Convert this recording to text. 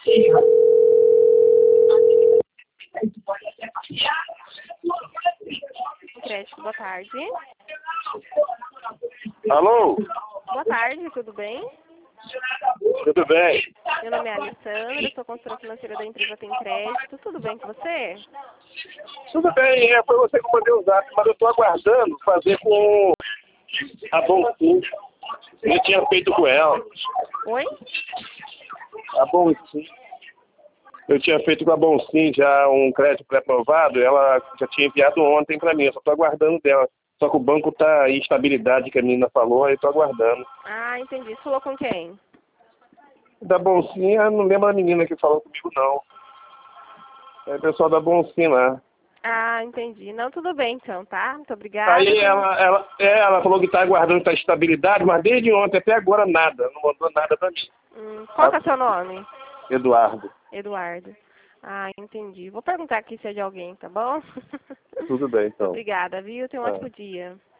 Crédito, boa tarde. Alô? Boa tarde, tudo bem? Tudo bem? Meu nome é Alessandra, sou consultora financeira da empresa Tem Crédito. Tudo bem com você? Tudo bem, foi você que mandei o zap, mas eu estou aguardando fazer com a Bonfim. Eu tinha feito com ela. Oi? A Bonfim. Eu tinha feito com a Bonfim já um crédito pré-aprovado, ela já tinha enviado ontem para mim, eu só estou aguardando dela. Só que o banco está em instabilidade, que a menina falou, aí estou aguardando. Ah, entendi. Você falou com quem? Da Bonfim, eu não lembro a menina que falou comigo, não. É o pessoal da Bonfim lá. Ah, entendi. Não, tudo bem então, tá? Muito obrigada. Aí ela falou que está aguardando a estabilidade, mas desde ontem até agora nada, não mandou nada para mim. Qual que é o seu nome? Eduardo. Eduardo. Ah, entendi. Vou perguntar aqui se é de alguém, tá bom? Tudo bem, então. Obrigada, viu? Tenha um ótimo dia.